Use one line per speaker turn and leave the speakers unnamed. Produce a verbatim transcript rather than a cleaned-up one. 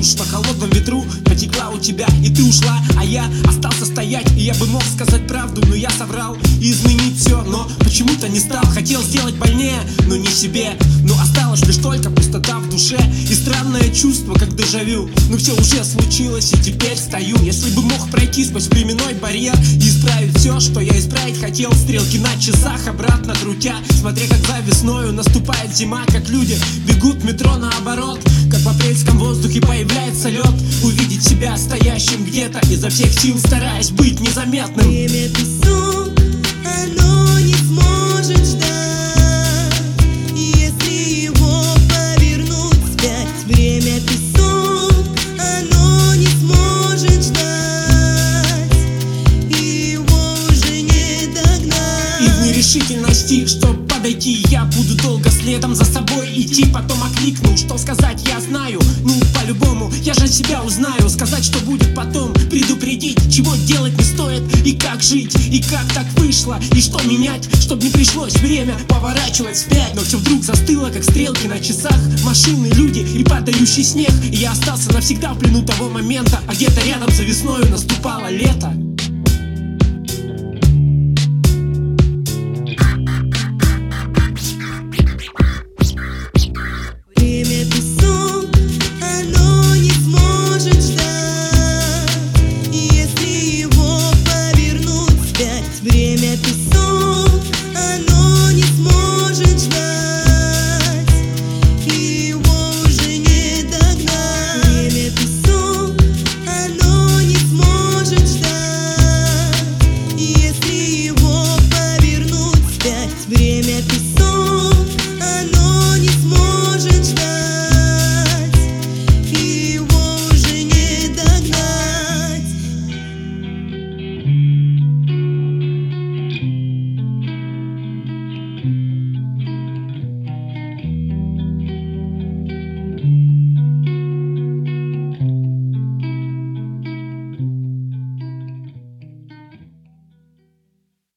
душ на холодном ветру потекла у тебя, и ты ушла, а я остался стоять. И я бы мог сказать правду, но я соврал и изменить все, но почему-то не стал. Хотел сделать больнее, но не себе. Но осталось лишь только пустота в душе и странное чувство, как дежавю. Но все уже случилось, и теперь стою. Если бы мог пройти сквозь временной барьер и исправить все, что я исправить хотел, стрелки на часах обратно крутя, смотря как за весною наступает зима, как люди бегут в метро наоборот, как в апрельском воздухе появляется лед. Увидеть себя стоящим где-то, изо всех сил стараясь быть незаметным.
Время песок, оно не сможет ждать, если его повернуть вспять. Время песок, оно не сможет ждать, и его уже не догнать.
И в нерешительности, чтоб подойти, я буду долго следом за собой идти. Потом окликну, что сказать я знаю, ну по-любому, я же себя узнаю. Сказать, что будет потом, предупредить, чего делать не стоит, и как жить, и как так вышло, и что менять, чтоб не пришлось время поворачивать вспять. Но все вдруг застыло, как стрелки на часах, машины, люди и падающий снег. И я остался навсегда в плену того момента, а где-то рядом за весною наступало лето.